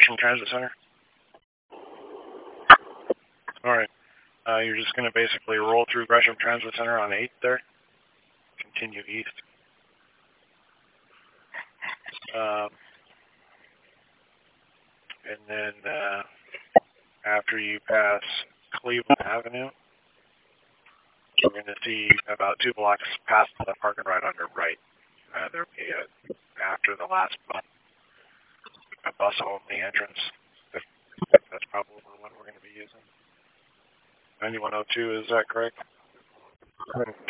Gresham Transit Center? Alright. You're just going to basically roll through Gresham Transit Center on 8th there. Continue east. And then after you pass Cleveland Avenue, you're going to see about 2 blocks past the parking right on your right. There'll be after the last bus, a bus-only entrance. That's probably the one we're going to be using. 9102, is that correct? Correct.